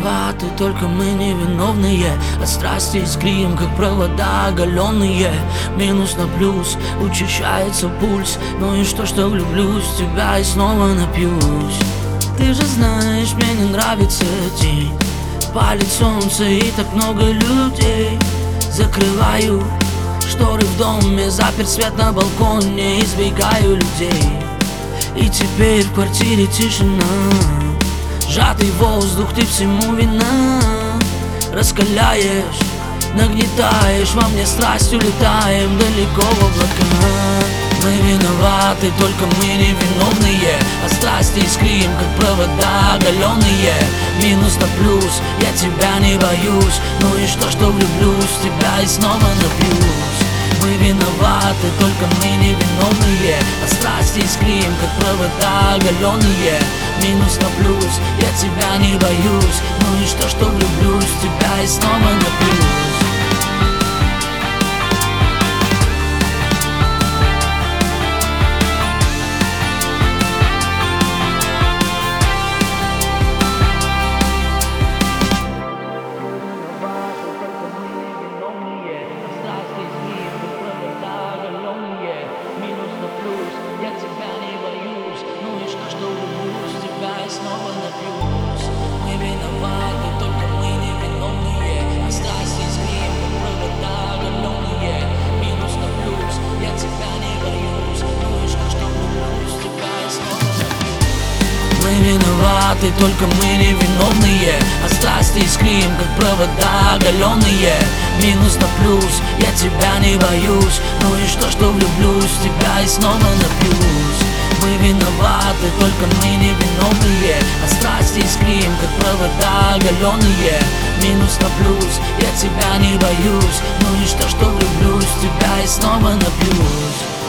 виноваты, только мы невиновные. От страсти искрим, как провода оголенные. Минус на плюс, учащается пульс. Ну и что влюблюсь в тебя и снова напьюсь. Ты же знаешь, мне не нравится день, палит солнце и так много людей. Закрываю шторы в доме, заперт свет на балконе, избегаю людей. И теперь в квартире тишина, сжатый воздух, ты всему вина. Раскаляешь, нагнетаешь, во мне страстью летаем далеко в облака. Мы виноваты, только мы невиновные. От страсти искрим, как провода оголенные. Минус на плюс, я тебя не боюсь. Ну и что влюблюсь в тебя и снова напьюсь. Мы виноваты, только мы невиновные. От страсти искрим, как провода оголенные. Минус на плюс, я тебя не боюсь. Ну и что влюблюсь в тебя и снова напьюсь. Мы виноваты, только мы невиновные. От страсти искрим, как провода оголенные. Минус на плюс, я тебя не боюсь. Ну и что влюблюсь в тебя и снова напьюсь. Мы виноваты, только мы невиновные. От страсти искрим, как провода оголенные. Минус на плюс, я тебя не боюсь. Ну и что влюблюсь в тебя и снова напьюсь. Мы виноваты, только мы невиновные. От страсти искрим, как провода оголенные. Минус на плюс, я тебя не боюсь. Ну и что влюблюсь в тебя и снова напьюсь.